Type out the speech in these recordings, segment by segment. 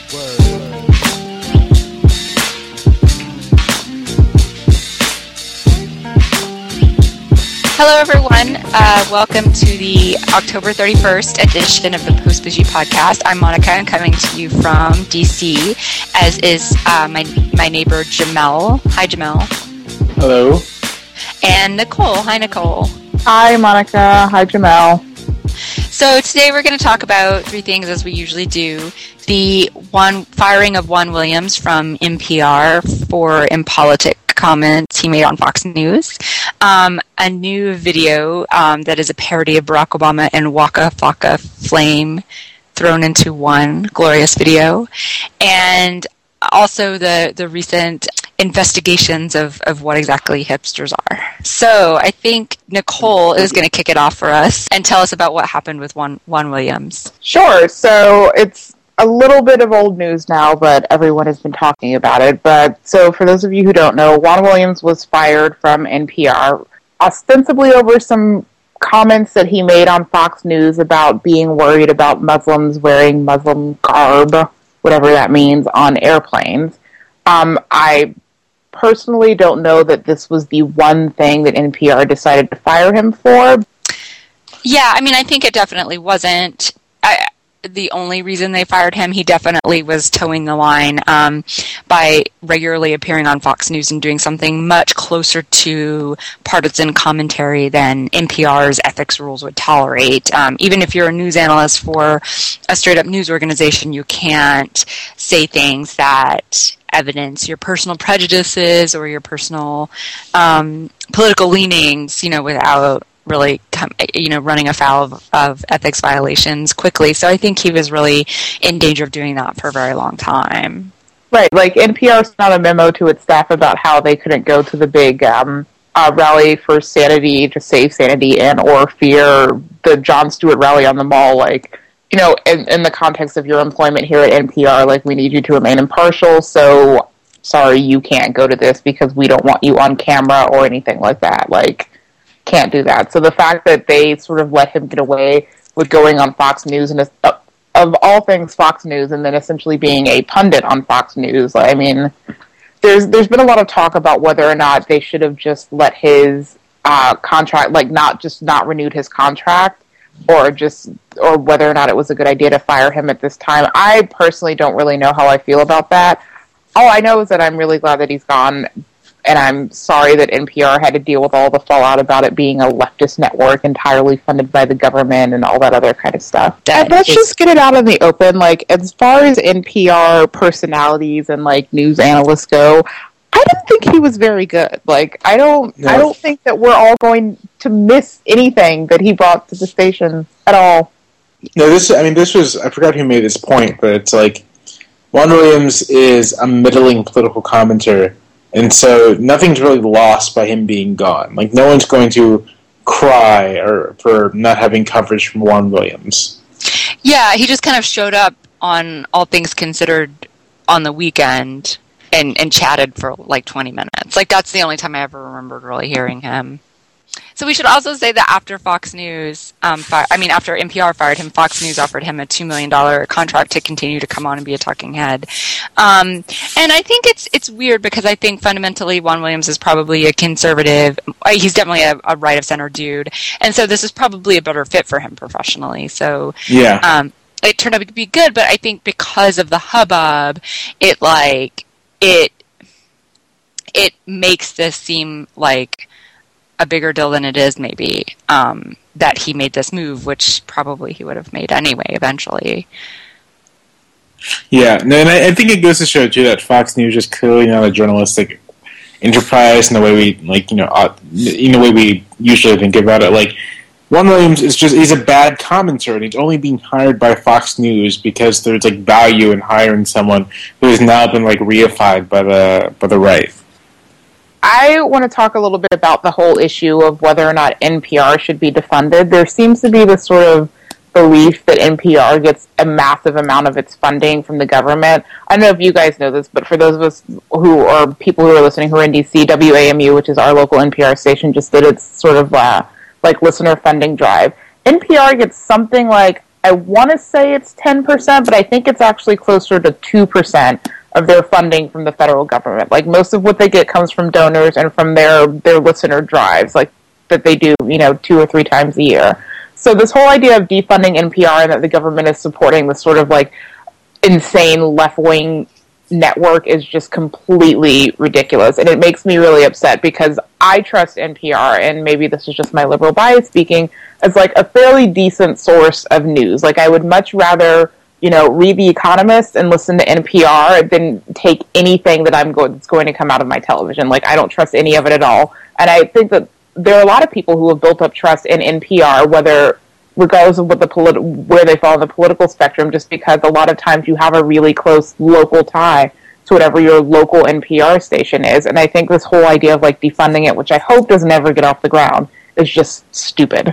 Hello, everyone. Welcome to the October 31st edition of the Post-Bougie podcast. I'm Monica. I'm coming to you from DC, as is my neighbor Jamel. Hi, Jamel. Hello. And Nicole. Hi, Nicole. Hi, Monica. Hi, Jamel. So today we're going to talk about three things, as we usually do. The firing of Juan Williams from NPR for impolitic comments he made on Fox News, a new video that is a parody of Barack Obama and Waka Flocka Flame thrown into one glorious video, and also the recent investigations of what exactly hipsters are. So I think Nicole is going to kick it off for us and tell us about what happened with Juan Williams. Sure. So it's a little bit of old news now, but everyone has been talking about it. But so for those of you who don't know, Juan Williams was fired from NPR ostensibly over some comments that he made on Fox News about being worried about Muslims wearing Muslim garb, whatever that means, on airplanes. I personally don't know that this was the one thing that NPR decided to fire him for. Yeah, I mean, I think it definitely wasn't the only reason they fired him. He definitely was towing the line by regularly appearing on Fox News and doing something much closer to partisan commentary than NPR's ethics rules would tolerate. Even if you're a news analyst for a straight-up news organization, you can't say things that evidence your personal prejudices or your personal political leanings, without really, running afoul of ethics violations quickly. So I think he was really in danger of doing that for a very long time. Right, like NPR sent out a memo to its staff about how they couldn't go to the big rally for sanity, to save sanity and or fear, the Jon Stewart rally on the Mall, in the context of your employment here at NPR, we need you to remain impartial, so sorry, you can't go to this because we don't want you on camera or anything like that. Can't do that. So the fact that they sort of let him get away with going on Fox News, and of all things Fox News, and then essentially being a pundit on Fox News, there's been a lot of talk about whether or not they should have just let his contract, not renewed his contract, or whether or not it was a good idea to fire him at this time. I personally don't really know how I feel about that. All I know is that I'm really glad that he's gone, and I'm sorry that NPR had to deal with all the fallout about it being a leftist network entirely funded by the government and all that other kind of stuff. And let's just get it out in the open. As far as NPR personalities and news analysts go, I didn't think he was very good. I don't think that we're all going to miss anything that he brought to the station at all. No, this was, I forgot who made this point, but it's Juan Williams is a middling political commentator, and so nothing's really lost by him being gone. No one's going to cry for not having coverage from Juan Williams. Yeah, he just kind of showed up on All Things Considered on the weekend and chatted for 20 minutes. That's the only time I ever remembered really hearing him. So we should also say that after Fox News, after NPR fired him, Fox News offered him a $2 million contract to continue to come on and be a talking head. And I think it's weird because I think fundamentally Juan Williams is probably a conservative. He's definitely a right-of-center dude. And so this is probably a better fit for him professionally. So yeah. It turned out to be good, but I think because of the hubbub, it makes this seem like a bigger deal than it is, maybe, that he made this move, which probably he would have made anyway, eventually. Yeah, no, and I think it goes to show, too, that Fox News is clearly not a journalistic enterprise in the way we, in the way we usually think about it. Juan Williams he's a bad commentator, and he's only being hired by Fox News because there's, value in hiring someone who has now been, reified by the right. I want to talk a little bit about the whole issue of whether or not NPR should be defunded. There seems to be this sort of belief that NPR gets a massive amount of its funding from the government. I don't know if you guys know this, but for those of us who are people who are listening who are in DC, WAMU, which is our local NPR station, just did its sort of like listener funding drive. NPR gets something like I want to say it's 10%, but I think it's actually closer to 2% of their funding from the federal government. Like, most of what they get comes from donors and from their listener drives, like, that they do, 2 or 3 times a year. So this whole idea of defunding NPR and that the government is supporting this sort of, like, insane left-wing network is just completely ridiculous. And it makes me really upset because I trust NPR, and maybe this is just my liberal bias speaking, as, like, a fairly decent source of news. Like, I would much rather, read The Economist and listen to NPR than take anything that's going to come out of my television. Like, I don't trust any of it at all. And I think that there are a lot of people who have built up trust in NPR, regardless of what where they fall on the political spectrum, just because a lot of times you have a really close local tie to whatever your local NPR station is. And I think this whole idea of, like, defunding it, which I hope doesn't ever get off the ground, is just stupid.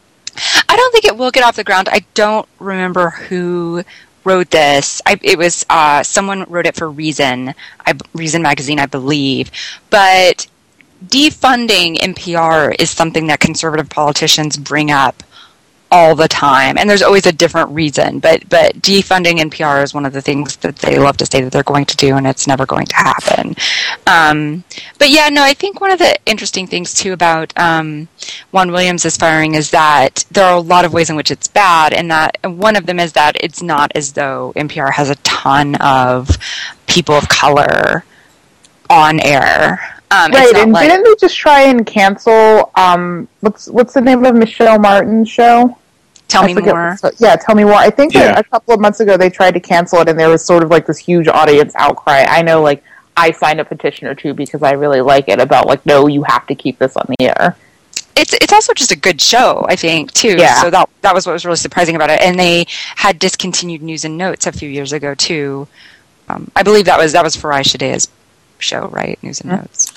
I don't think it will get off the ground. I don't remember who wrote this. It was someone wrote it for Reason magazine, I believe. But defunding NPR is something that conservative politicians bring up all the time, and there's always a different reason, but defunding NPR is one of the things that they love to say that they're going to do, and it's never going to happen. But yeah, no, I think one of the interesting things too about Juan Williams' firing is that there are a lot of ways in which it's bad, and that one of them is that it's not as though NPR has a ton of people of color on air. Right, and didn't they just try and cancel, what's the name of Michelle Martin's show? Tell Me More. Yeah, Tell Me More. I think that a couple of months ago they tried to cancel it, and there was sort of, like, this huge audience outcry. I know, like, I signed a petition or two because I really like it about, like, no, you have to keep this on the air. It's also just a good show, I think, too. Yeah. So that was what was really surprising about it. And they had discontinued News and Notes a few years ago, too. I believe that was Farai Shadea's show, right? News and Notes.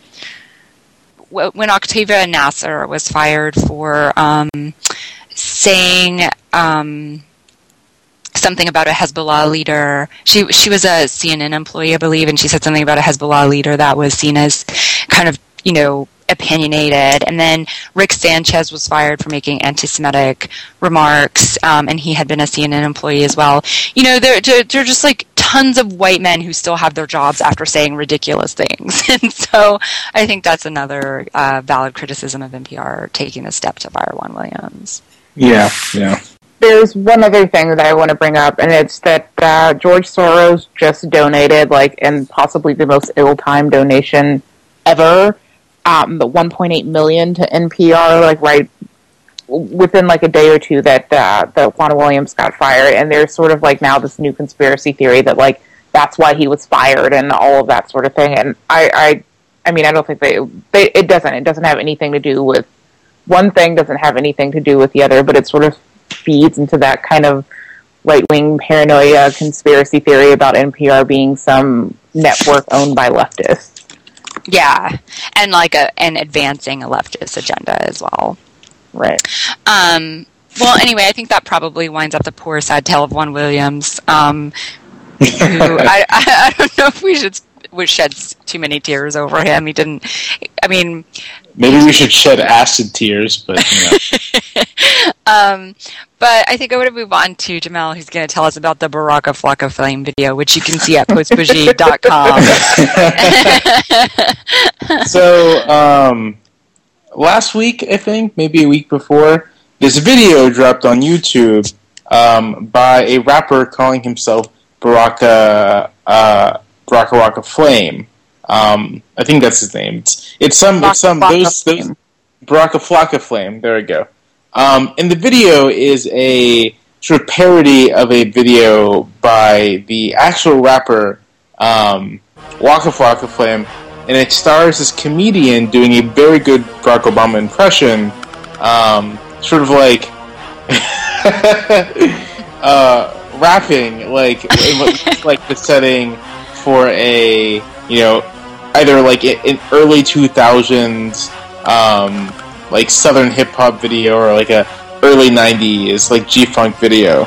When Octavia Nasser was fired for saying something about a Hezbollah leader, she was a CNN employee, I believe, and she said something about a Hezbollah leader that was seen as kind of, opinionated. And then Rick Sanchez was fired for making anti-Semitic remarks, and he had been a CNN employee as well. They're just, like, tons of white men who still have their jobs after saying ridiculous things. And so I think that's another valid criticism of NPR taking a step to fire Juan Williams. Yeah. There's one other thing that I want to bring up, and it's that George Soros just donated, like, and possibly the most ill-timed donation ever, the $1.8 million to NPR, like, right within, like, a day or two that Juan Williams got fired. And there's sort of, like, now this new conspiracy theory that, like, that's why he was fired and all of that sort of thing. And I mean, I don't think it doesn't have anything to do with one thing, doesn't have anything to do with the other, but it sort of feeds into that kind of right-wing paranoia conspiracy theory about NPR being some network owned by leftists. Yeah, and like and advancing a leftist agenda as well. Right. Well, anyway, I think that probably winds up the poor, sad tale of Juan Williams. Who I don't know if we should shed too many tears over him. He didn't. I mean, maybe we should shed acid tears, but But I think I want to move on to Jamal, who's going to tell us about the Baraka Flock of Flame video, which you can see at postbougie.com. So, last week, I think, maybe a week before, this video dropped on YouTube by a rapper calling himself Baraka Flame. I think that's his name. It's some Baraka Flock of Flame. There we go. And the video is a sort of parody of a video by the actual rapper Waka Flocka Flame, and it stars this comedian doing a very good Barack Obama impression, sort of like rapping, like the setting for a either like an early 2000s. Like Southern hip hop video or like a early 90s like G-Funk video.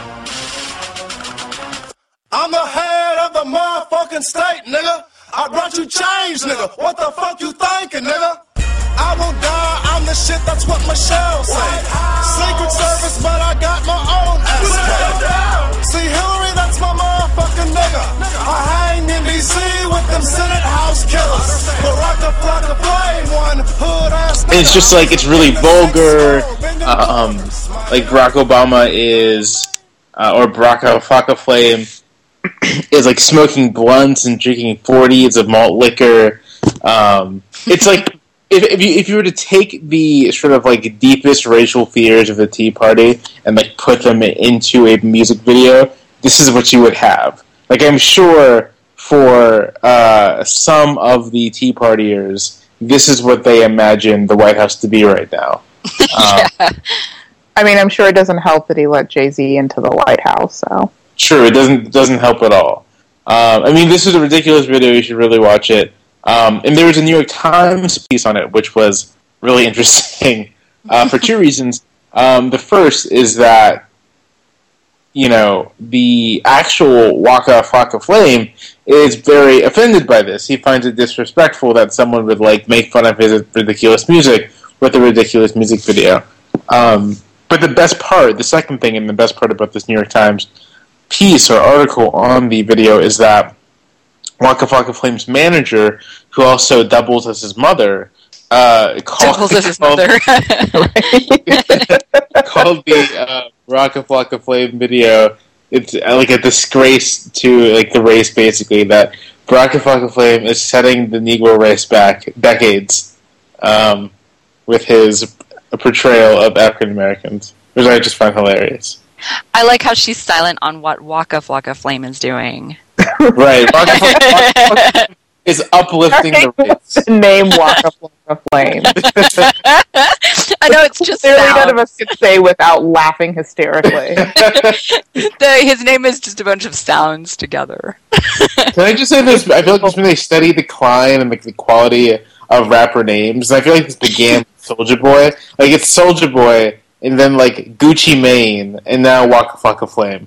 I'm the head of the motherfucking state, nigga. I brought you change, nigga. What the fuck you thinking, nigga? I won't die, I'm I'm the shit, that's what Michelle said. Secret Service, but I got my own SK. See, Hillary, that's my motherfucking nigga. I hang in D.C. with them Senate House killers. Baraka Flocka Flame, one hood ass. It's just like, it's really vulgar. Like Barack Obama is, or Baraka Flocka Flame is like smoking blunts and drinking 40s of malt liquor. It's like, if you were to take the sort of like deepest racial fears of the Tea Party and like put them into a music video, this is what you would have. Like, I'm sure for some of the Tea Partiers, this is what they imagine the White House to be right now. Yeah. I mean, I'm sure it doesn't help that he let Jay-Z into the White House, so... True, it doesn't help at all. I mean, this is a ridiculous video. You should really watch it. And there was a New York Times piece on it, which was really interesting for two reasons. The first is that, you know, the actual Waka Flocka Flame is very offended by this. He finds it disrespectful that someone would, like, make fun of his ridiculous music with a ridiculous music video. But the best part, the second thing and the best part about this New York Times piece or article on the video is that Waka Flocka Flame's manager, who also doubles as his mother, called the Waka Flocka Flame video, it's like a disgrace to like the race, basically, that Waka Flocka Flame is setting the Negro race back decades with his portrayal of African Americans, which I just find hilarious. I like how she's silent on what Waka Flocka Flame is doing. Right. Waka Flocka is uplifting the race. The name Waka Flocka Flame. I know, it's just clearly sound. none of us could say without laughing hysterically. His name is just a bunch of sounds together. Can I just say this? I feel like this when they study decline and like the quality of rapper names, and I feel like this began with Soulja Boy. Like, it's Soulja Boy, and then like Gucci Mane, and now Waka Flocka Flame.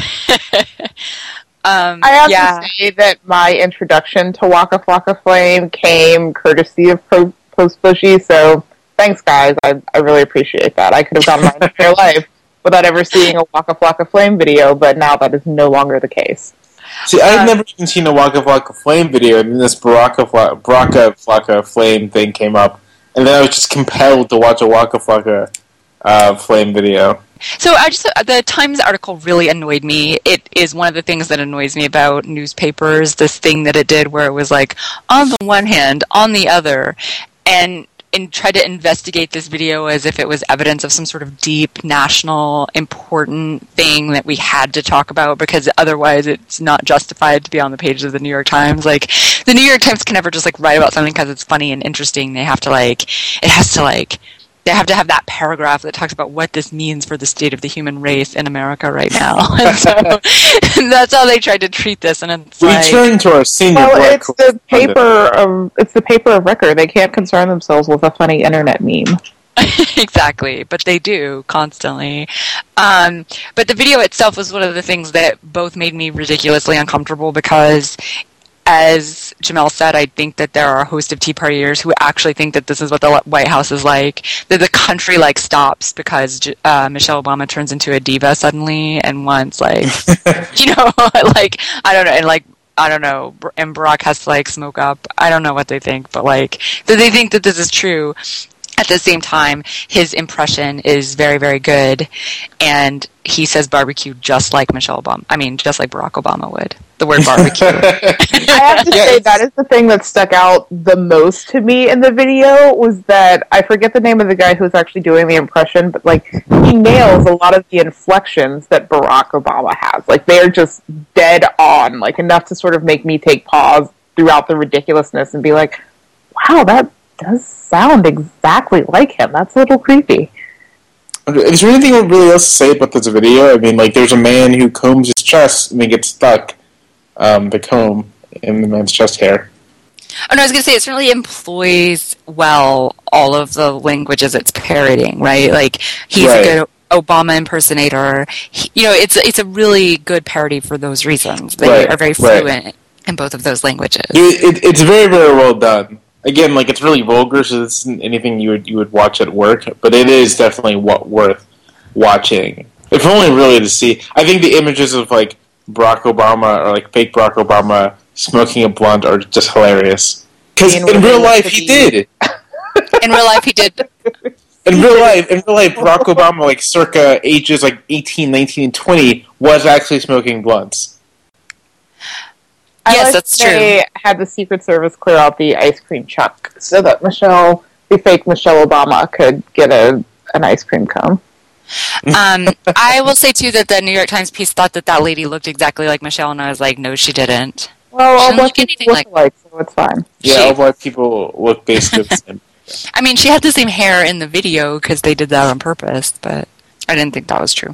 I have to say that my introduction to Waka Flocka Flame came courtesy of Post Bushy, so thanks, guys. I really appreciate that. I could have gone my entire life without ever seeing a Waka Flocka Flame video, but now that is no longer the case. See, I've never even seen a Waka Flocka Flame video, and then this Baraka Flocka Flame thing came up, and then I was just compelled to watch a Waka Flocka Flame video. So the Times article really annoyed me. It is one of the things that annoys me about newspapers, this thing that it did where it was like, on the one hand, on the other, and tried to investigate this video as if it was evidence of some sort of deep, national, important thing that we had to talk about, because otherwise it's not justified to be on the pages of the New York Times. Like, the New York Times can never just like write about something because it's funny and interesting. They have to they have to have that paragraph that talks about what this means for the state of the human race in America right now. And so that's how they tried to treat this. And it's turn to our senior. Well, it's the paper of record. They can't concern themselves with a funny internet meme. Exactly, but they do constantly. But the video itself was one of the things that both made me ridiculously uncomfortable because, as Jamel said, I think that there are a host of Tea Partiers who actually think that this is what the White House is like, that the country like stops because Michelle Obama turns into a diva suddenly and wants like, like, I don't know, and like, I don't know, and Barack has to like smoke up. I don't know what they think, but like, that they think that this is true. At the same time, his impression is very, very good, and he says barbecue just like Michelle Obama. I mean, just like Barack Obama would. The word barbecue. I have to say, that is the thing that stuck out the most to me in the video, was that, I forget the name of the guy who's actually doing the impression, but like, he nails a lot of the inflections that Barack Obama has. Like, they're just dead on, like, enough to sort of make me take pause throughout the ridiculousness and be like, wow, that does sound exactly like him. That's a little creepy. Is there anything really else to say about this video? I mean, like, there's a man who combs his chest and then gets stuck, the comb in the man's chest hair. Oh, no, I was going to say, it certainly employs well all of the languages it's parodying, right? Like, he's a good Obama impersonator. It's a really good parody for those reasons. They are very fluent in both of those languages. It's very, very well done. again, like it's really vulgar, so this isn't anything you would watch at work, but it is definitely worth watching. If only really to see. I think the images of like Barack Obama or like fake Barack Obama smoking a blunt are just hilarious. Because in real life, he did. In real life, he did. In real life, Barack Obama, like circa ages like 18, 19, and 20, was actually smoking blunts. Yes, that's true. They had the Secret Service clear out the ice cream truck so that the fake Michelle Obama, could get an ice cream cone. I will say, too, that the New York Times piece thought that lady looked exactly like Michelle, and I was like, no, she didn't. Well, all black people look alike, so it's fine. Yeah, all black people look basically the same. I mean, she had the same hair in the video because they did that on purpose, but I didn't think that was true.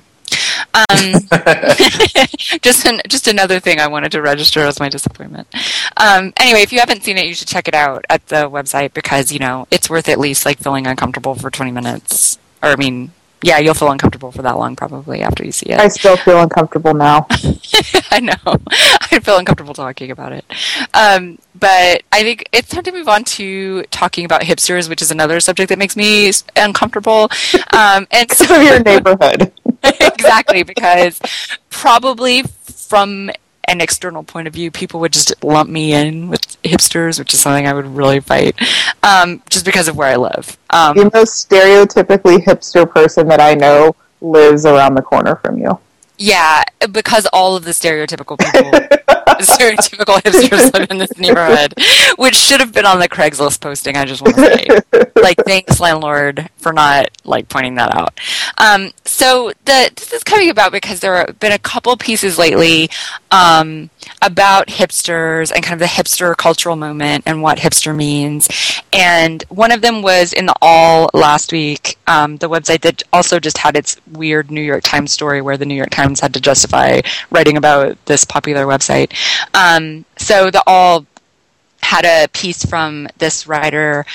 Just another thing I wanted to register as my disappointment. Anyway, if you haven't seen it, you should check it out at the website because, it's worth at least like feeling uncomfortable for 20 minutes. Or, I mean, yeah, you'll feel uncomfortable for that long probably after you see it. I still feel uncomfortable now. I know. I feel uncomfortable talking about it. But I think it's time to move on to talking about hipsters, which is another subject that makes me uncomfortable. And because of your neighborhood. Exactly, because probably from an external point of view, people would just lump me in with hipsters, which is something I would really fight, just because of where I live. The most stereotypically hipster person that I know lives around the corner from you. Yeah, because all of the stereotypical hipsters live in this neighborhood, which should have been on the Craigslist posting, I just want to say. Like, thanks, landlord, for not, pointing that out. So this is coming about because there have been a couple pieces lately about hipsters and kind of the hipster cultural moment and what hipster means. And one of them was in the All last week, the website that also just had its weird New York Times story where the New York Times had to justify writing about this popular website. So the All had a piece from this writer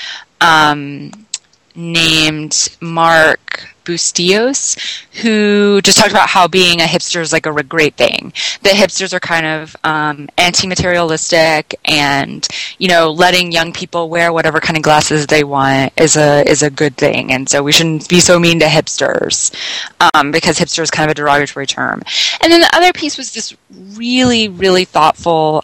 named Mark Bustillos, who just talked about how being a hipster is like a great thing. That hipsters are kind of anti-materialistic, and letting young people wear whatever kind of glasses they want is a good thing. And so we shouldn't be so mean to hipsters because hipster is kind of a derogatory term. And then the other piece was this really, really thoughtful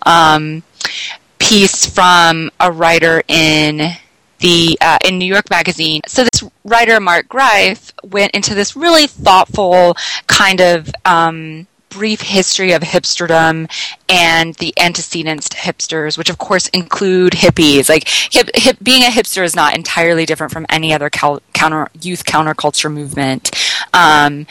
piece from a writer in New York Magazine. So this writer, Mark Greif, went into this really thoughtful kind of brief history of hipsterdom and the antecedents to hipsters, which of course include hippies. Like being a hipster is not entirely different from any other youth counterculture movement. And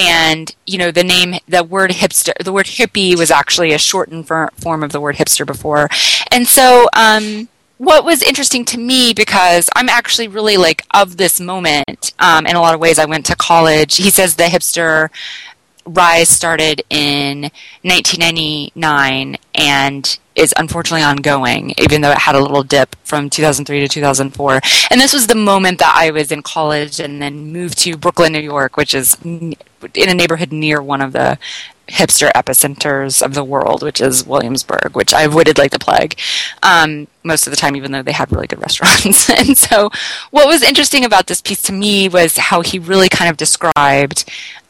the word hipster, the word hippie was actually a shortened form of the word hipster before. And so, what was interesting to me, because I'm actually really of this moment, in a lot of ways. I went to college. He says the hipster rise started in 1999 and is unfortunately ongoing, even though it had a little dip from 2003 to 2004. And this was the moment that I was in college and then moved to Brooklyn, New York, which is in a neighborhood near one of the hipster epicenters of the world, which is Williamsburg, which I avoided like the plague most of the time, even though they had really good restaurants. And so what was interesting about this piece to me was how he really kind of described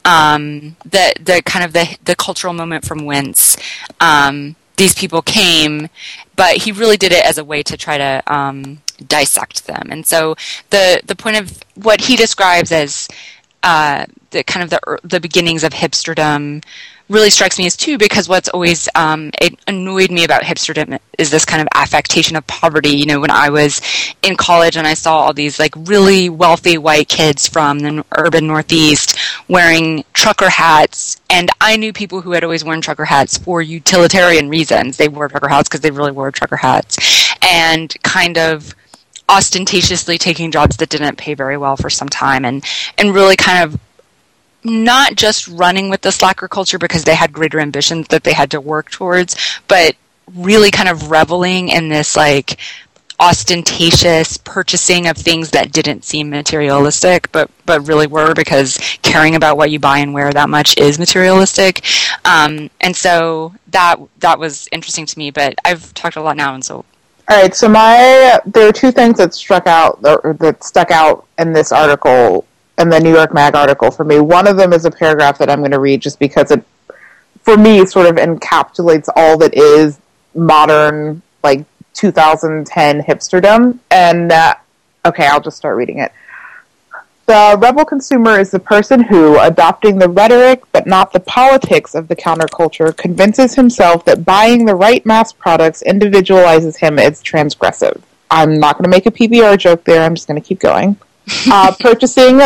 the kind of the cultural moment from whence these people came, but he really did it as a way to try to dissect them. And so the point of what he describes as the kind of the beginnings of hipsterdom really strikes me as too, because what's always it annoyed me about hipsterdom is this kind of affectation of poverty. You know, when I was in college and I saw all these really wealthy white kids from the urban Northeast wearing trucker hats, and I knew people who had always worn trucker hats for utilitarian reasons. They wore trucker hats because they really wore trucker hats, and kind of ostentatiously taking jobs that didn't pay very well for some time, and really kind of not just running with the slacker culture because they had greater ambitions that they had to work towards, but really kind of reveling in this ostentatious purchasing of things that didn't seem materialistic, but really were, because caring about what you buy and wear that much is materialistic. And so that was interesting to me, but I've talked a lot now, and so All right, so there are two things that stuck out in this article, in the New York Mag article for me. One of them is a paragraph that I'm going to read just because it, for me, sort of encapsulates all that is modern, like 2010 hipsterdom. And okay, I'll just start reading it. The rebel consumer is the person who, adopting the rhetoric but not the politics of the counterculture, convinces himself that buying the right mass products individualizes him as transgressive. I'm not going to make a PBR joke there, I'm just going to keep going. Purchasing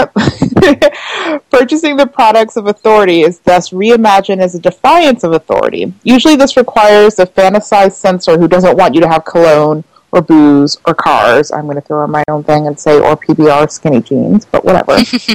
the products of authority is thus reimagined as a defiance of authority. Usually this requires a fantasized censor who doesn't want you to have cologne, or booze, or cars. I'm going to throw in my own thing and say, or PBR skinny jeans, but whatever.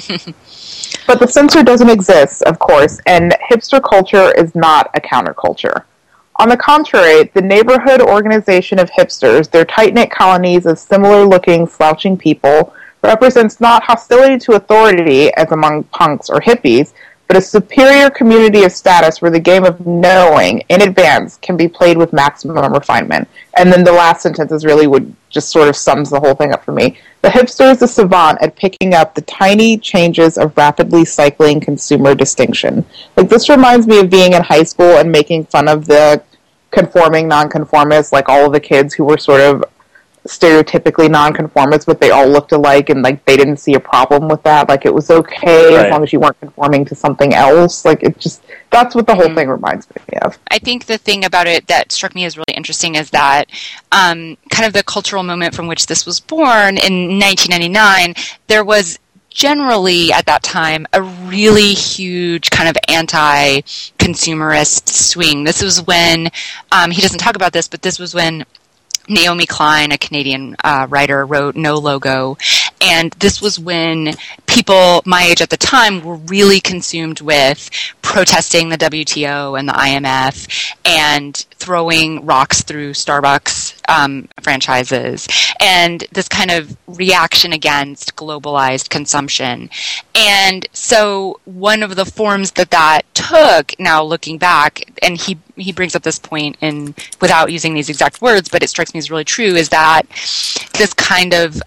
But the censor doesn't exist, of course, and hipster culture is not a counterculture. On the contrary, the neighborhood organization of hipsters, their tight-knit colonies of similar-looking, slouching people, represents not hostility to authority, as among punks or hippies, but a superior community of status where the game of knowing in advance can be played with maximum refinement. And then the last sentence is really what just sort of sums the whole thing up for me. The hipster is a savant at picking up the tiny changes of rapidly cycling consumer distinction. Like, this reminds me of being in high school and making fun of the conforming nonconformists, like all of the kids who were sort of stereotypically nonconformists, but they all looked alike, and like they didn't see a problem with that. Like, it was okay as long as you weren't conforming to something else. Like, it just, that's what the whole thing reminds me of. I think the thing about it that struck me as really interesting is that kind of the cultural moment from which this was born in 1999, there was generally at that time a really huge kind of anti-consumerist swing. This was when, he doesn't talk about this, but this was when Naomi Klein, a Canadian writer, wrote No Logo, and this was when people my age at the time were really consumed with protesting the WTO and the IMF and throwing rocks through Starbucks franchises, and this kind of reaction against globalized consumption. And so one of the forms that took, now looking back, and he brings up this point without using these exact words, but it strikes me as really true, is that this kind of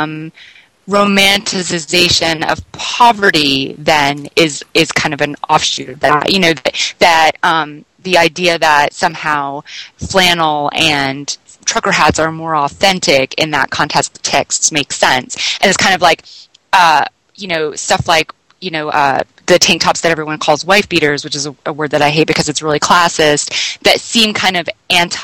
romanticization of poverty then is kind of an offshoot of that. You know, that the idea that somehow flannel and trucker hats are more authentic in that context makes sense. And it's kind of like, stuff like, the tank tops that everyone calls wife beaters, which is a word that I hate because it's really classist, that seem kind of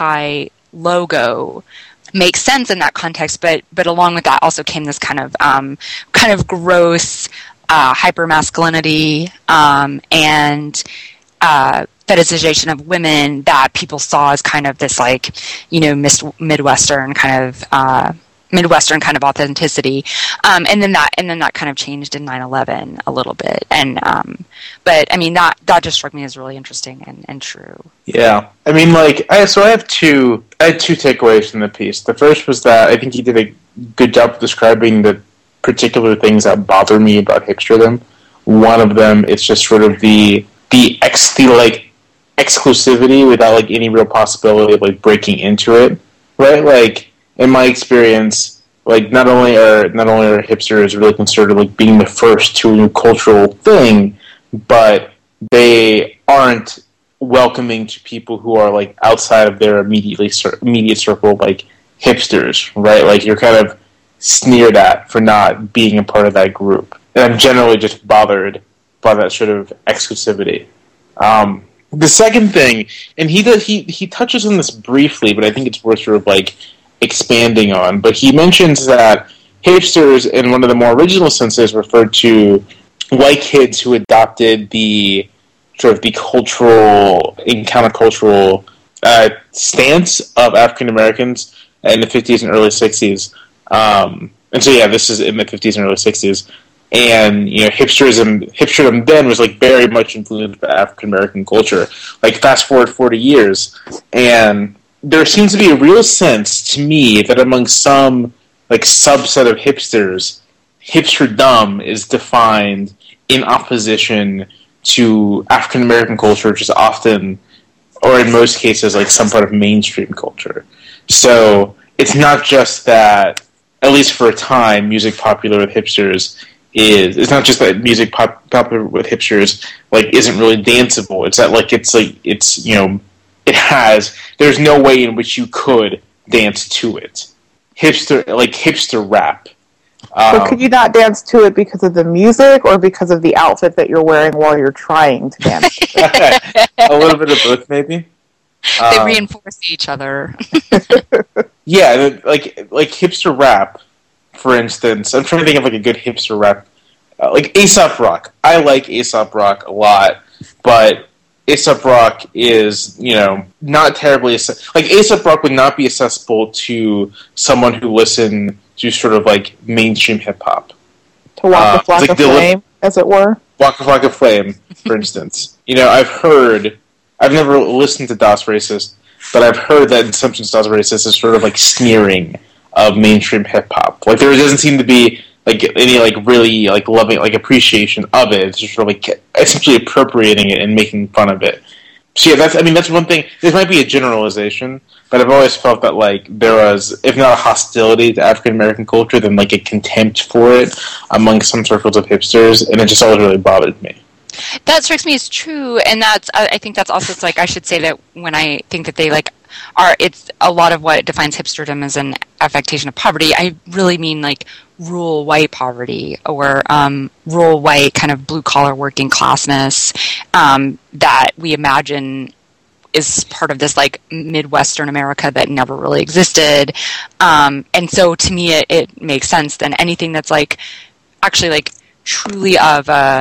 anti-logo, makes sense in that context, but along with that also came this kind of gross hypermasculinity and fetishization of women that people saw as kind of this, like, Midwestern kind of authenticity, and then that kind of changed in 9/11 a little bit, and but I mean that just struck me as really interesting and true. Yeah, I mean, like, I had two takeaways from the piece. The first was that I think he did a good job of describing the particular things that bother me about hipsterdom. One of them is just sort of the exclusivity without like any real possibility of like breaking into it, right? Like, in my experience, like not only are hipsters really concerned with like being the first to a new cultural thing, but they aren't welcoming to people who are like outside of their immediate circle, like hipsters, right? Like, you're kind of sneered at for not being a part of that group, and I'm generally just bothered by that sort of exclusivity. The second thing, and he touches on this briefly, but I think it's worth sort of like expanding on, but he mentions that hipsters, in one of the more original senses, referred to white kids who adopted the sort of the cultural and countercultural stance of African Americans in the 50s and early 60s. And so, yeah, this is in the 50s and early 60s. And, hipsterdom then was, like, very much influenced by African American culture. Like, fast forward 40 years, and there seems to be a real sense, to me, that among some, like, subset of hipsters, hipsterdom is defined in opposition to African American culture, which is often, or in most cases, like some part of mainstream culture. So it's not just that, at least for a time, music popular with hipsters it's not just that music popular with hipsters isn't really danceable. It's that there's no way in which you could dance to it. Hipster rap. But could you not dance to it because of the music or because of the outfit that you're wearing while you're trying to dance? A little bit of both, maybe. They reinforce each other. Yeah, like hipster rap, for instance. I'm trying to think of a good hipster rap. Like Aesop Rock. I like Aesop Rock a lot, but Aesop Rock is, not terribly... Aesop Rock would not be accessible to someone who listened to sort of, mainstream hip-hop. To Waka Flocka Flame, as it were? Waka Flocka Flame, for instance. I've never listened to Das Racist, but I've heard that in some sense Das Racist is sort of, sneering of mainstream hip-hop. There doesn't seem to be... any really loving appreciation of it. It's just sort of essentially appropriating it and making fun of it. So yeah, that's one thing. This might be a generalization, but I've always felt that there was, if not a hostility to African American culture, then a contempt for it among some circles of hipsters, and it just always really bothered me. That strikes me as true, and I think that's also I should say that when I think that they it's a lot of what defines hipsterdom as an affectation of poverty. I really mean rural white poverty or rural white kind of blue collar working classness that we imagine is part of this Midwestern America that never really existed. And so to me it makes sense. Then anything that's actually truly of a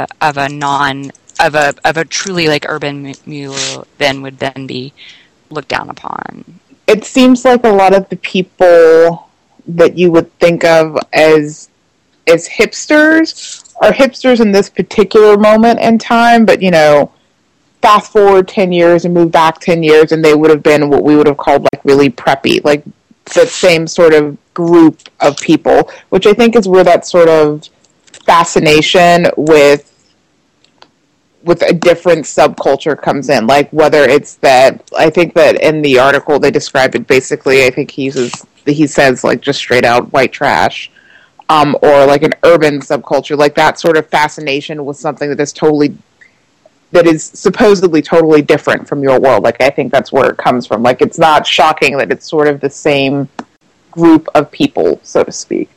truly urban milieu then would then be looked down upon. It seems like a lot of the people that you would think of as hipsters are hipsters in this particular moment in time, but fast forward 10 years and move back 10 years and they would have been what we would have called really preppy, the same sort of group of people, which I think is where that sort of fascination with a different subculture comes in. Whether it's that, I think that in the article they describe it basically, I think he says just straight out white trash, or an urban subculture, that sort of fascination with something that is supposedly totally different from your world. I think that's where it comes from. It's not shocking that it's sort of the same group of people, so to speak.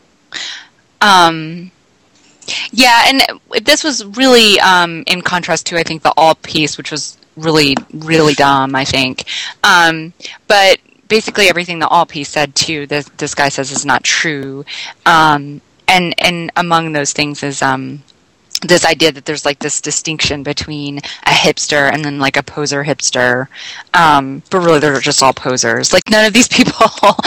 Yeah, and this was really in contrast to, I think, the All piece, which was really, really dumb, I think. But basically everything the All piece said, too, this guy says is not true. And among those things is this idea that there's this distinction between a hipster and then a poser hipster. But really they're just all posers. None of these people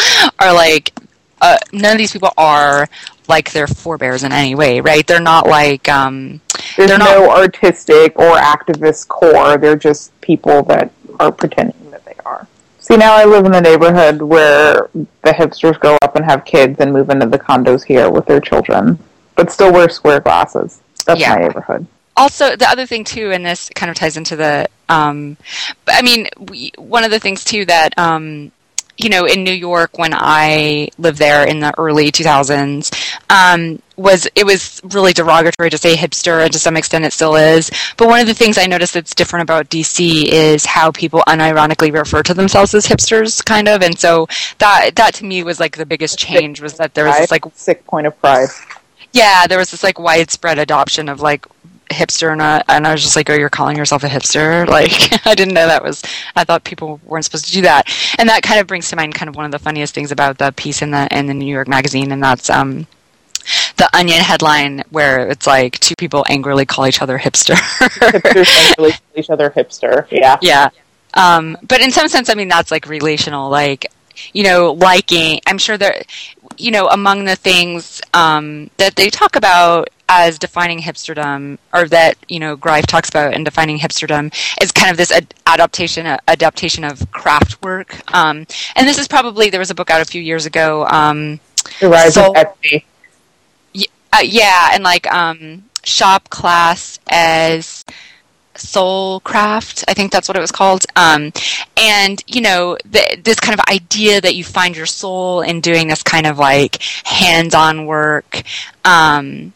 are their forebears in any way, right? They're not there's no artistic or activist core. They're just people that are pretending that they are. See, now I live in a neighborhood where the hipsters grow up and have kids and move into the condos here with their children, but still wear square glasses. That's my neighborhood. Also, the other thing, too, and this kind of ties into the... one of the things, too, that... in New York when I lived there in the early 2000s, it was really derogatory to say hipster, and to some extent it still is. But one of the things I noticed that's different about DC is how people unironically refer to themselves as hipsters, kind of. And so that to me was the biggest change, was that there was this sick point of pride. Yeah, there was this widespread adoption of hipster, and I was just oh, you're calling yourself a hipster? I didn't know that was... I thought people weren't supposed to do that. And that kind of brings to mind kind of one of the funniest things about the piece in the New York Magazine, and that's the Onion headline where it's two people angrily call each other hipster. Hipsters angrily call each other hipster, yeah. Yeah. But in some sense, that's relational, liking... I'm sure there... among the things that they talk about as defining hipsterdom, or that Greif talks about in defining hipsterdom, is kind of this adaptation of craft work. And this is probably, there was a book out a few years ago. The Rise of Etsy. Yeah, and shop class as Soul Craft, I think that's what it was called. And, this kind of idea that you find your soul in doing this kind of like hands-on work. And,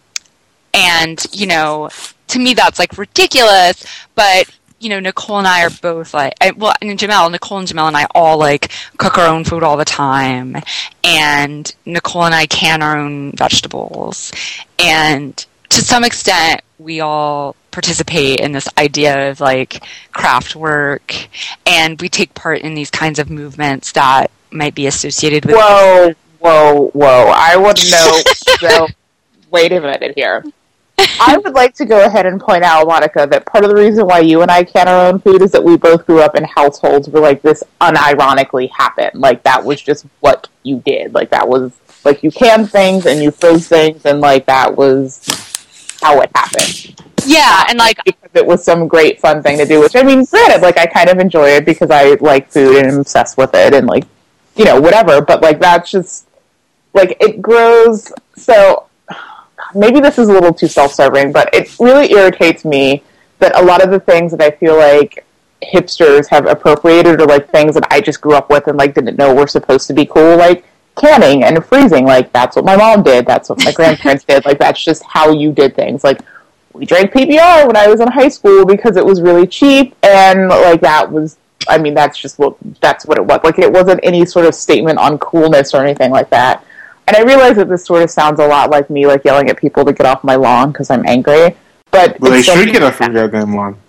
to me that's like ridiculous, but Nicole and I are both like, Nicole and Jamel and I all like cook our own food all the time, and Nicole and I can our own vegetables, and to some extent we all participate in this idea of like craft work, and we take part in these kinds of movements that might be associated with. Whoa! I want to know. So, wait a minute here. I would like to go ahead and point out, Monica, that part of the reason why you and I can our own food is that we both grew up in households where, like, this unironically happened. Like, that was just what you did. Like, that was, like, you canned things and you froze things, and, like, that was how it happened. Yeah, and, like... Because it was some great fun thing to do, which, I mean, granted, like, I kind of enjoy it because I like food and am obsessed with it and, like, whatever. But, like, that's just, like, it grows so... Maybe this is a little too self-serving, but it really irritates me that a lot of the things that I feel like hipsters have appropriated are like things that I just grew up with and like didn't know were supposed to be cool, like canning and freezing. Like, that's what my mom did. That's what my grandparents did. Like, that's just how you did things. Like, we drank PBR when I was in high school because it was really cheap, and like that was, I mean, that's what it was. Like, it wasn't any sort of statement on coolness or anything like that. And I realize that this sort of sounds a lot like me, like, yelling at people to get off my lawn because I'm angry. But well, they should get off your goddamn lawn.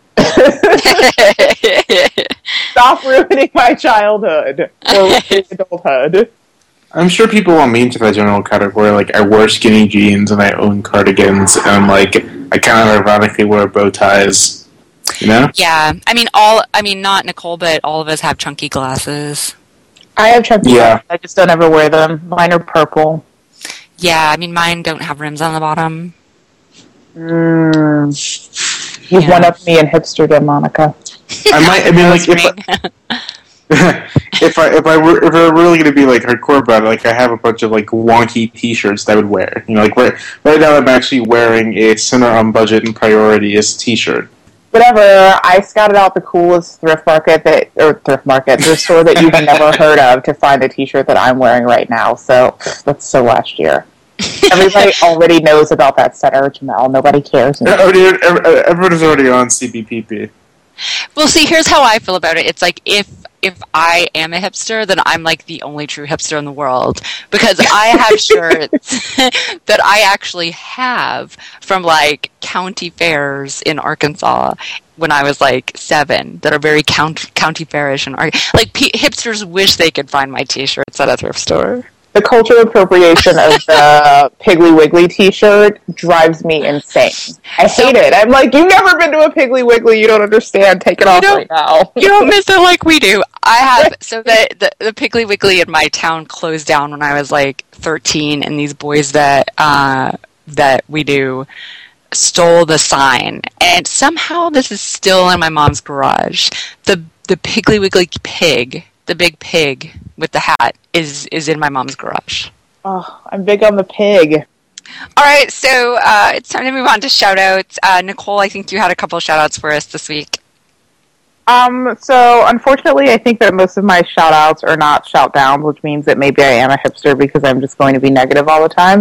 Stop ruining my childhood or adulthood. I'm sure people want me into that general category. Like, I wear skinny jeans and I own cardigans, and like, I kind of ironically wear bow ties. Yeah, I mean, not Nicole, but all of us have chunky glasses. I have chunky glasses. I just don't ever wear them. Mine are purple. Yeah, I mean, mine don't have rims on the bottom. You've one-upped me in hipsterdom, Monica. If I were really going to be like hardcore about it, like, I have a bunch of like wonky T-shirts that I would wear. Like, right now I'm actually wearing a Center on Budget and Priorities T-shirt. Whatever, I scouted out the coolest the store that you've never heard of to find a t-shirt that I'm wearing right now, so that's so last year. Everybody already knows about that Center, Jamel. Nobody cares. Everyone is already on CBPP. Well, see, here's how I feel about it. It's like, if I am a hipster, then I'm like the only true hipster in the world, because I have shirts that I actually have from like county fairs in Arkansas when I was like 7 that are very county fairish, and like hipsters wish they could find my t-shirts at a thrift store. The cultural appropriation of the Piggly Wiggly t-shirt drives me insane. I hate it. I'm like, you've never been to a Piggly Wiggly, you don't understand. Take it off right now. You don't miss it like we do. I have, so the Piggly Wiggly in my town closed down when I was like 13, and these boys that we do stole the sign. And somehow this is still in my mom's garage. The Piggly Wiggly pig, the big pig with the hat, is in my mom's garage. Oh, I'm big on the pig. All right, so it's time to move on to shout-outs. Nicole, I think you had a couple shout-outs for us this week. So, unfortunately, I think that most of my shout-outs are not shout-downs, which means that maybe I am a hipster because I'm just going to be negative all the time.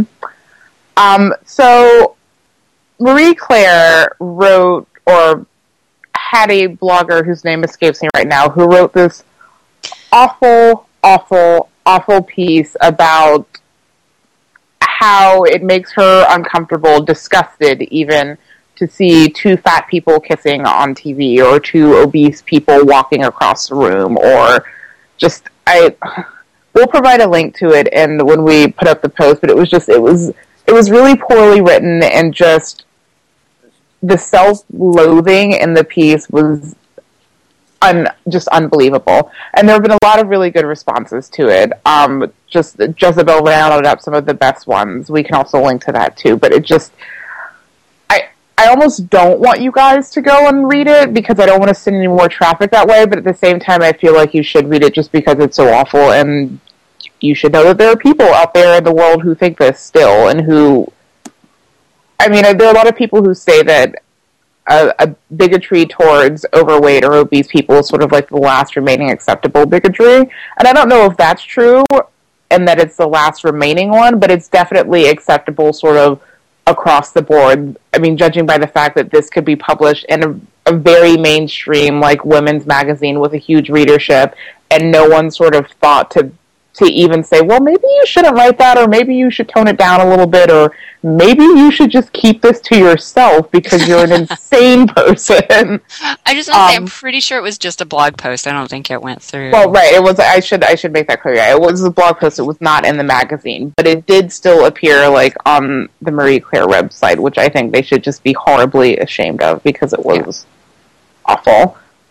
So, Marie Claire wrote, or had a blogger whose name escapes me right now, who wrote this awful piece about how it makes her uncomfortable, disgusted even, to see 2 fat people kissing on TV, or 2 obese people walking across the room, or just, we'll provide a link to it and when we put up the post, but it was really poorly written, and just the self-loathing in the piece was just unbelievable. And there have been a lot of really good responses to it. Just Jezebel rounded up some of the best ones. We can also link to that too. But it just, I almost don't want you guys to go and read it because I don't want to send any more traffic that way. But at the same time, I feel like you should read it just because it's so awful, and you should know that there are people out there in the world who think this still, and who, I mean, there are a lot of people who say that a bigotry towards overweight or obese people is sort of like the last remaining acceptable bigotry. And I don't know if that's true and that it's the last remaining one, but it's definitely acceptable sort of across the board. I mean, judging by the fact that this could be published in a very mainstream, like, women's magazine with a huge readership, and no one sort of thought to even say, well, maybe you shouldn't write that, or maybe you should tone it down a little bit, or maybe you should just keep this to yourself because you're an insane person. I just want to say, I'm pretty sure it was just a blog post. I don't think it went through. Well, right. It was. I should make that clear. Yeah, it was a blog post. It was not in the magazine, but it did still appear, like, on the Marie Claire website, which I think they should just be horribly ashamed of because it was awful.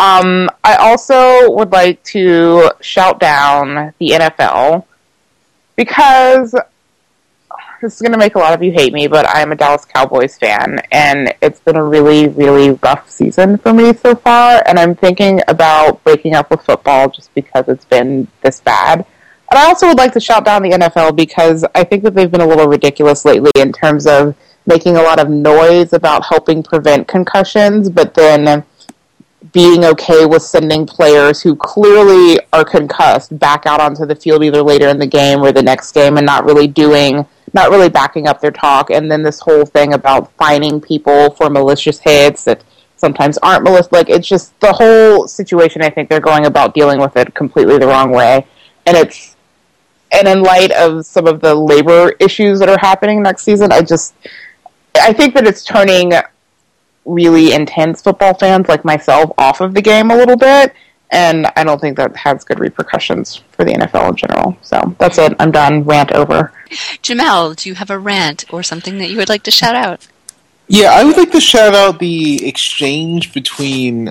I also would like to shout down the NFL because this is going to make a lot of you hate me, but I am a Dallas Cowboys fan, and it's been a really, really rough season for me so far, and I'm thinking about breaking up with football just because it's been this bad. And I also would like to shout down the NFL because I think that they've been a little ridiculous lately in terms of making a lot of noise about helping prevent concussions, but then being okay with sending players who clearly are concussed back out onto the field either later in the game or the next game and not really backing up their talk. And then this whole thing about fining people for malicious hits that sometimes aren't malicious. Like, it's just the whole situation. I think they're going about dealing with it completely the wrong way. And in light of some of the labor issues that are happening next season, I think that it's turning really intense football fans like myself off of the game a little bit, and I don't think that has good repercussions for the NFL in general. So that's it. I'm done. Rant over. Jamel, do you have a rant or something that you would like to shout out? Yeah, I would like to shout out the exchange between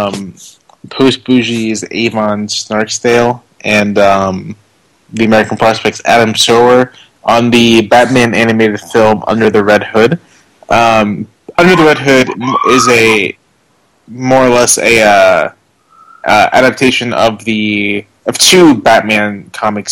Post Bougie's Avon Snarksdale and the American Prospect's Adam Serwer on the Batman animated film Under the Red Hood. Under the Red Hood is a more or less a adaptation of two Batman comic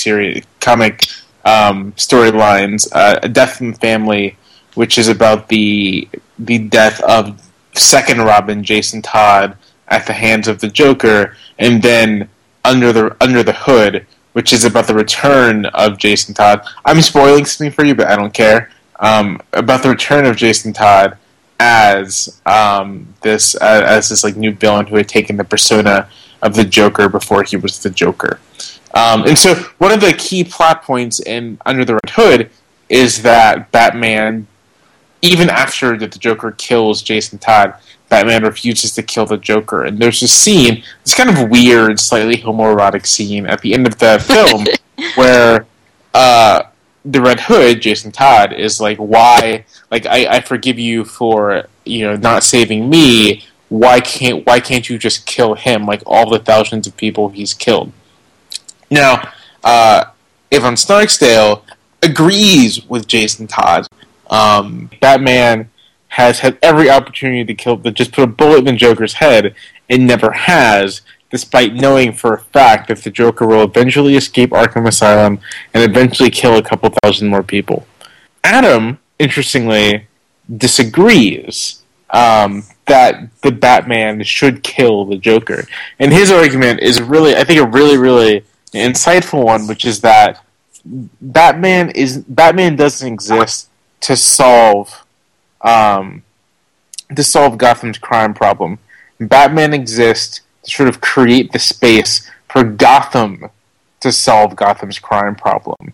storylines. A Death in the Family, which is about the death of second Robin, Jason Todd, at the hands of the Joker, and then Under the Hood, which is about the return of Jason Todd. I'm spoiling something for you, but I don't care. About the return of Jason Todd as this like new villain who had taken the persona of the Joker before he was the Joker. And so one of the key plot points in Under the Red Hood is that Batman, even after that the Joker kills Jason Todd, Batman refuses to kill the Joker. And there's this scene, this kind of weird, slightly homoerotic scene at the end of the film where the Red Hood, Jason Todd, is like, why? Like, I forgive you for, not saving me. Why can't you just kill him? Like all the thousands of people he's killed. Now, Avon Snarksdale agrees with Jason Todd. Batman has had every opportunity to just put a bullet in the Joker's head, and never has, despite knowing for a fact that the Joker will eventually escape Arkham Asylum and eventually kill a couple thousand more people. Adam, interestingly, disagrees that the Batman should kill the Joker. And his argument is really, I think, a really, really insightful one, which is that Batman doesn't exist to solve Gotham's crime problem. Batman exists to sort of create the space for Gotham to solve Gotham's crime problem.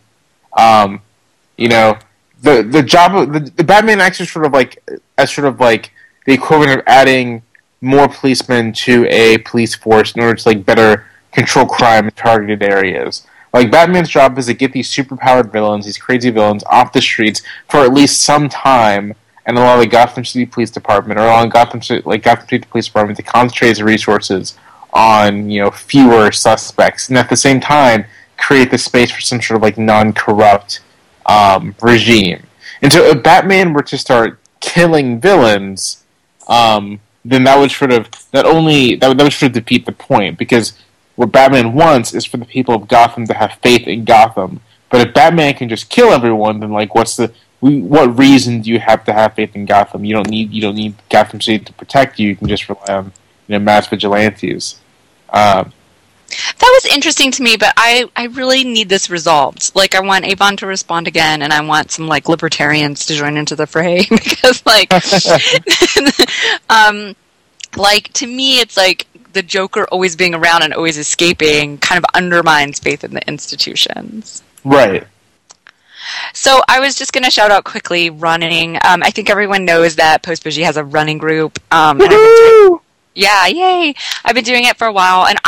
The job of the Batman acts as sort of like the equivalent of adding more policemen to a police force in order to like better control crime in targeted areas. Like, Batman's job is to get these superpowered villains, these crazy villains, off the streets for at least some time, and allow the Gotham City Police Department, or allowing Gotham City Police Department to concentrate its resources on, fewer suspects, and at the same time create the space for some sort of like non-corrupt regime. And so if Batman were to start killing villains, then that would sort of that would sort of defeat the point, because what Batman wants is for the people of Gotham to have faith in Gotham. But if Batman can just kill everyone, then like what's the what reason do you have to have faith in Gotham? You don't need Gotham City to protect you. You can just rely on mass vigilantes. That was interesting to me, but I really need this resolved. Like, I want Avon to respond again, and I want some, like, libertarians to join into the fray, because, like, like, to me, it's like the Joker always being around and always escaping kind of undermines faith in the institutions. Right. So I was just going to shout out quickly running. I think everyone knows that Post Bougie has a running group. And yeah, yay! I've been doing it for a while, and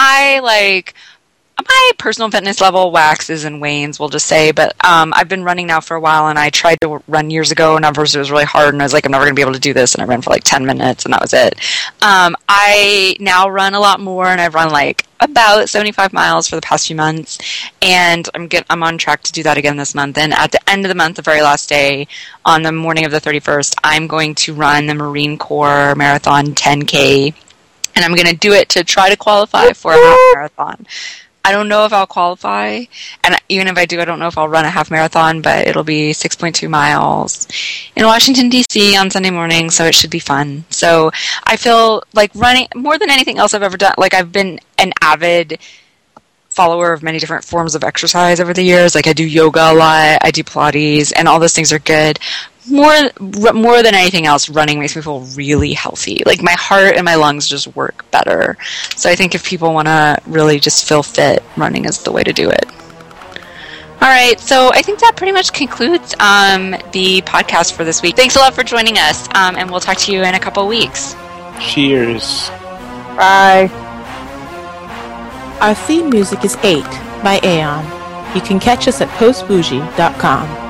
my personal fitness level waxes and wanes, we'll just say, but I've been running now for a while, and I tried to run years ago, and at first it was really hard, and I was like, I'm never going to be able to do this, and I ran for like 10 minutes, and that was it. I now run a lot more, and I've run like about 75 miles for the past few months, and I'm on track to do that again this month, and at the end of the month, the very last day, on the morning of the 31st, I'm going to run the Marine Corps Marathon 10K, and I'm going to do it to try to qualify for a half marathon. I don't know if I'll qualify, and even if I do, I don't know if I'll run a half marathon, but it'll be 6.2 miles in Washington, D.C. on Sunday morning, so it should be fun. So I feel like running, more than anything else I've ever done, like I've been an avid follower of many different forms of exercise over the years. Like I do yoga a lot, I do Pilates, and all those things are good. More than anything else, running makes me feel really healthy. Like my heart and my lungs just work better. So I think if people want to really just feel fit, running is the way to do it. All right, so I think that pretty much concludes the podcast for this week. Thanks a lot for joining us, and we'll talk to you in a couple weeks. Cheers. Bye. Our theme music is 8 by Aeon. You can catch us at postbougie.com.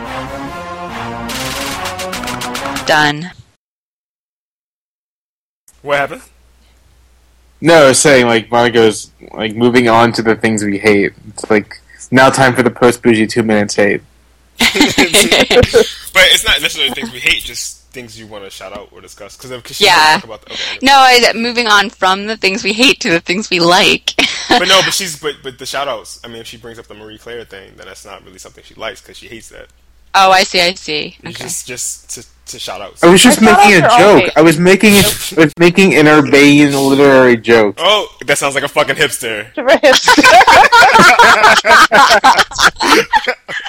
Done. What happened? No, I was saying, like, Monica's, like, moving on to the things we hate. It's like, now time for the post-bougie 2 minutes hate. But it's not necessarily things we hate, just things you want to shout out or discuss. Cause yeah. Talk about Moving on from the things we hate to the things we like. but the shout outs, I mean, if she brings up the Marie Claire thing, then that's not really something she likes because she hates that. Oh, I see. Okay. Just to shout out. I was just making a joke. I was making an urbane literary joke. Oh, that sounds like a fucking hipster.